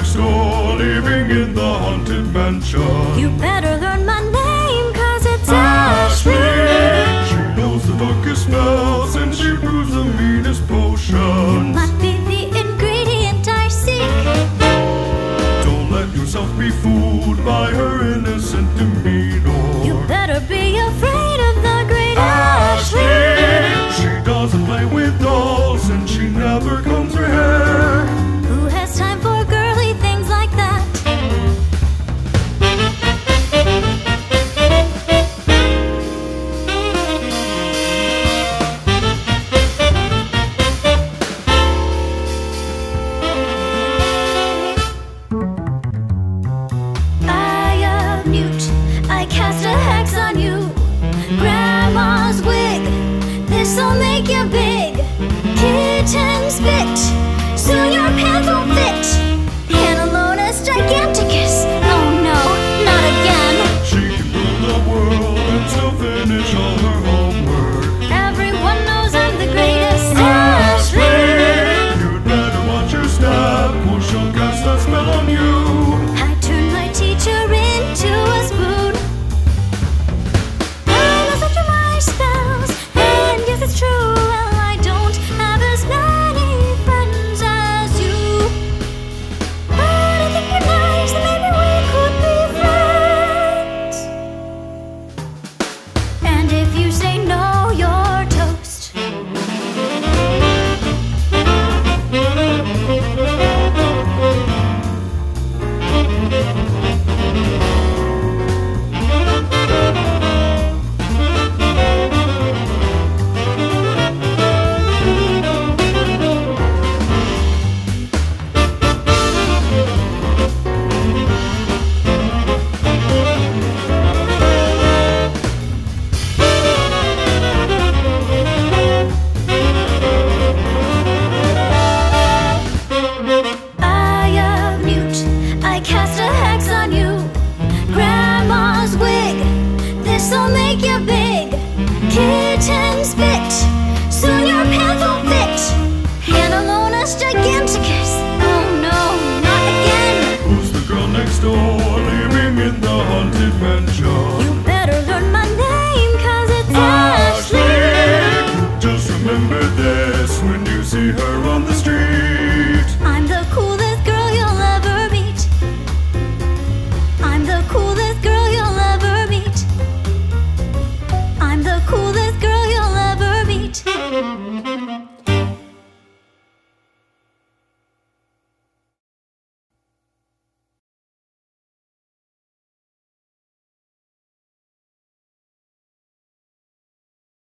next door, living in the haunted mansion. You better learn my name, 'cause it's Ashley. Ashley. She knows the darkest spells and she brews the meanest potions. Might be the ingredient I seek. Don't let yourself be fooled by her innocent demeanor. You better be afraid of the great Ashley. Ashley. She doesn't play with dolls and she never combs her hair. Who has time for girly things like that? I cast a hex on you. Grandma's wig, this'll make you big. Kitten spit, soon your pants won't fit. Panalonus giganticus, oh no, not again. She can rule the world and still finish all her homework. Everyone knows I'm the greatest. Ashley, you'd better watch your step or she'll cast that spell on you. I turned my teacher into a spoon. I know such are my spells, and yes, it's true. Well, I don't have as many friends as you, but I think you're nice, and maybe we could be friends. And if you say no, you're toast. I cast a hex on you. Grandma's wig, this'll make you big. Kitten spit, soon your pants won't fit. Panalonus giganticus.